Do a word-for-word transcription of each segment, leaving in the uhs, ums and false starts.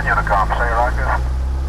Unicom, say rocket.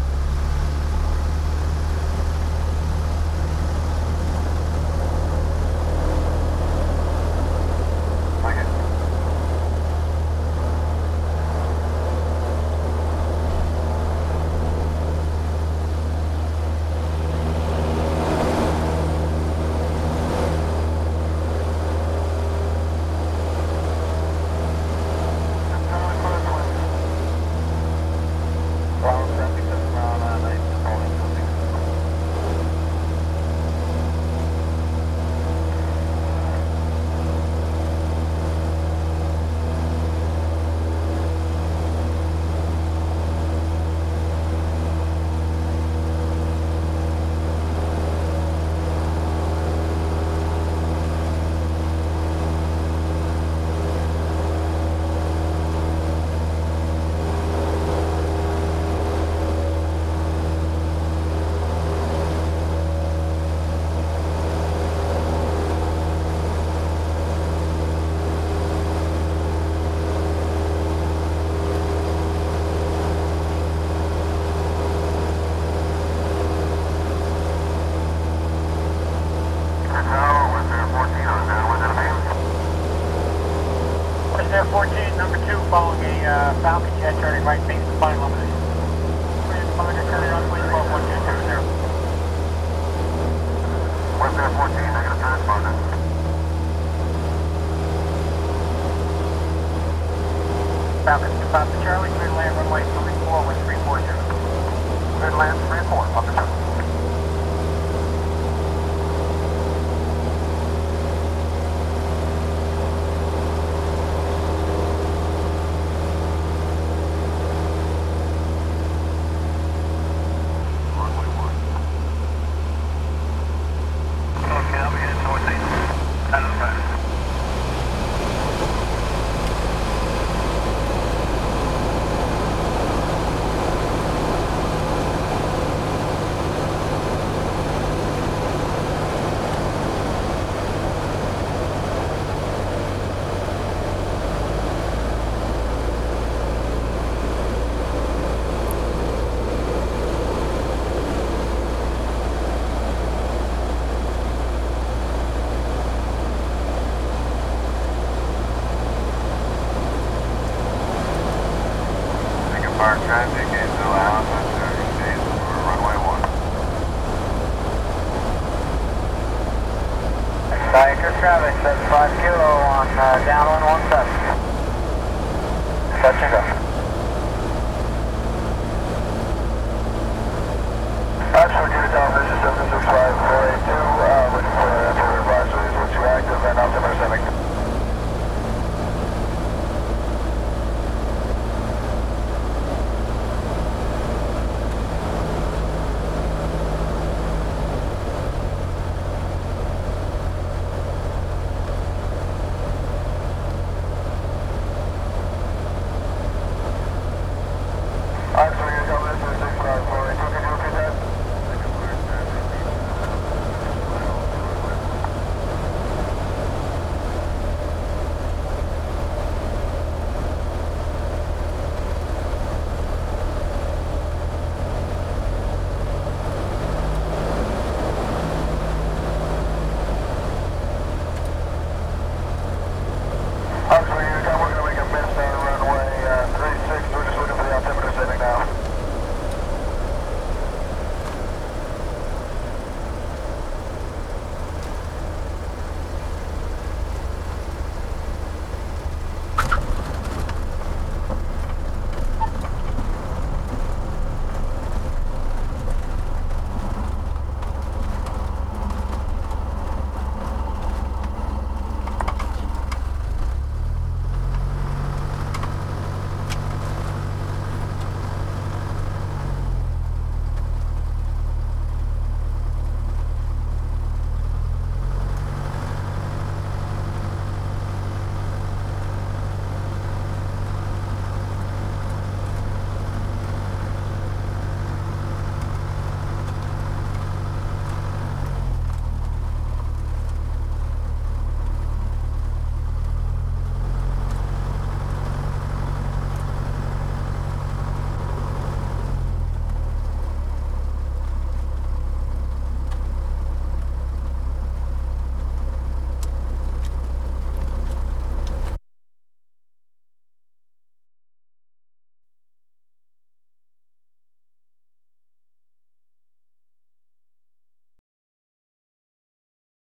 Air fourteen, number two, following a uh, Falcon jet turning right, face the flight limit. Turning runway twelve one two zero zero. West Air fourteen, negative transponder. Falcon to Papa Charlie, clear land runway three four with three four zero. Clear land three four, Papa Charlie. Bar traffic is allowed on thirty days for runway one. Tiger traffic, seven five kilo on uh, downwind one seven. Touch and go.